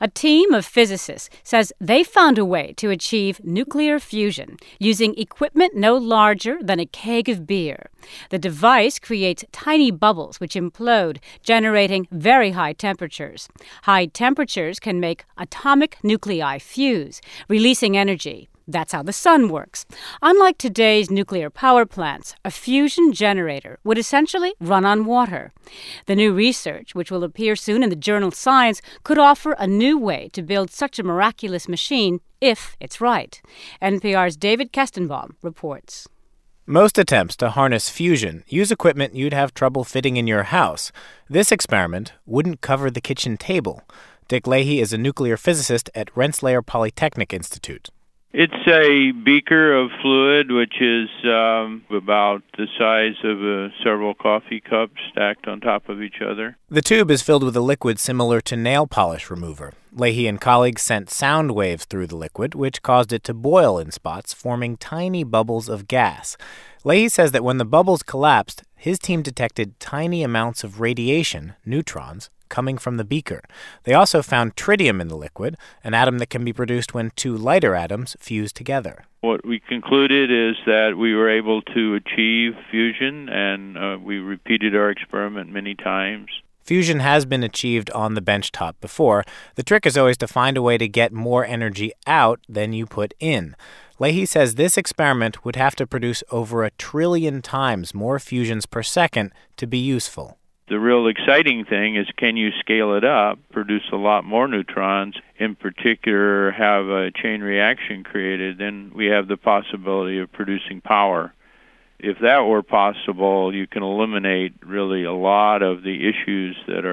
A team of physicists says they found a way to achieve nuclear fusion using equipment no larger than a keg of beer. The device creates tiny bubbles which implode, generating very high temperatures. High temperatures can make atomic nuclei fuse, releasing energy. That's how the sun works. Unlike today's nuclear power plants, a fusion generator would essentially run on water. The new research, which will appear soon in the journal Science, could offer a new way to build such a miraculous machine if it's right. NPR's David Kestenbaum reports. Most attempts to harness fusion use equipment you'd have trouble fitting in your house. This experiment wouldn't cover the kitchen table. Dick Leahy is a nuclear physicist at Rensselaer Polytechnic Institute. It's a beaker of fluid which is about the size of several coffee cups stacked on top of each other. The tube is filled with a liquid similar to nail polish remover. Leahy and colleagues sent sound waves through the liquid, which caused it to boil in spots, forming tiny bubbles of gas. Leahy says that when the bubbles collapsed, his team detected tiny amounts of radiation, neutrons, coming from the beaker. They also found tritium in the liquid, an atom that can be produced when two lighter atoms fuse together. What we concluded is that we were able to achieve fusion, and we repeated our experiment many times. Fusion has been achieved on the benchtop before. The trick is always to find a way to get more energy out than you put in. Leahy says this experiment would have to produce over 1 trillion times more fusions per second to be useful. The real exciting thing is, can you scale it up, produce a lot more neutrons, in particular have a chain reaction created, then we have the possibility of producing power. If that were possible, you can eliminate really a lot of the issues that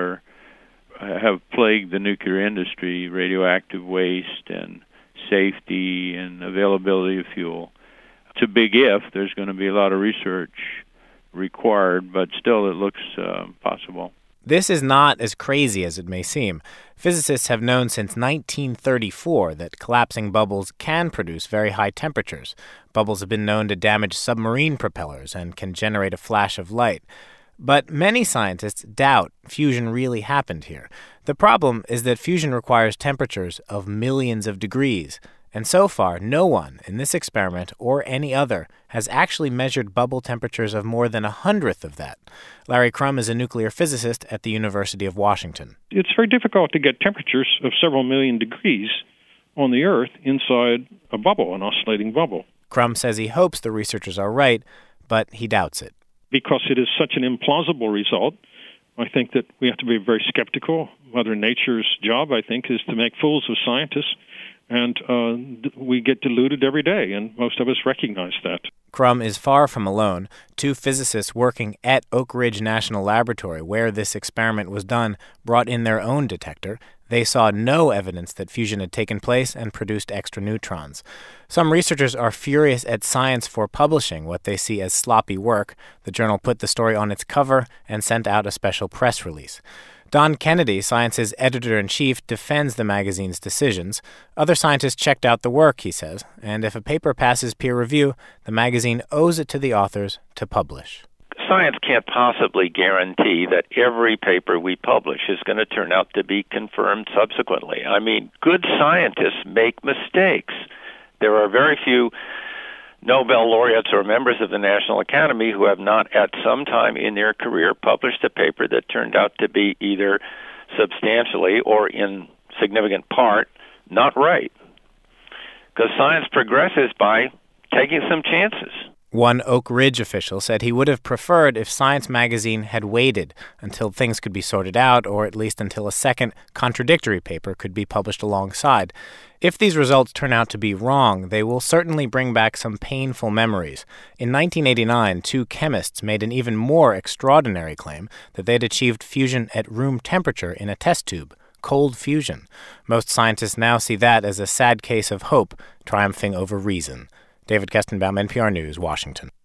have plagued the nuclear industry, radioactive waste and safety and availability of fuel. It's a big if. There's going to be a lot of research required, but still it looks possible. This is not as crazy as it may seem. Physicists have known since 1934 that collapsing bubbles can produce very high temperatures. Bubbles have been known to damage submarine propellers and can generate a flash of light. But many scientists doubt fusion really happened here. The problem is that fusion requires temperatures of millions of degrees. And so far, no one in this experiment or any other has actually measured bubble temperatures of more than 100th of that. Larry Crum is a nuclear physicist at the University of Washington. It's very difficult to get temperatures of several million degrees on the Earth inside a bubble, an oscillating bubble. Crum says he hopes the researchers are right, but he doubts it. Because it is such an implausible result, I think that we have to be very skeptical. Mother Nature's job, I think, is to make fools of scientists. And we get deluded every day, and most of us recognize that. Crum is far from alone. Two physicists working at Oak Ridge National Laboratory, where this experiment was done, brought in their own detector. They saw no evidence that fusion had taken place and produced extra neutrons. Some researchers are furious at Science for publishing what they see as sloppy work. The journal put the story on its cover and sent out a special press release. Don Kennedy, Science's editor-in-chief, defends the magazine's decisions. Other scientists checked out the work, he says, and if a paper passes peer review, the magazine owes it to the authors to publish. Science can't possibly guarantee that every paper we publish is going to turn out to be confirmed subsequently. I mean, good scientists make mistakes. There are very few Nobel laureates or members of the National Academy who have not at some time in their career published a paper that turned out to be either substantially or in significant part not right. Because science progresses by taking some chances. One Oak Ridge official said he would have preferred if Science magazine had waited until things could be sorted out, or at least until a second contradictory paper could be published alongside. If these results turn out to be wrong, they will certainly bring back some painful memories. In 1989, two chemists made an even more extraordinary claim that they'd achieved fusion at room temperature in a test tube, cold fusion. Most scientists now see that as a sad case of hope triumphing over reason. David Kestenbaum, NPR News, Washington.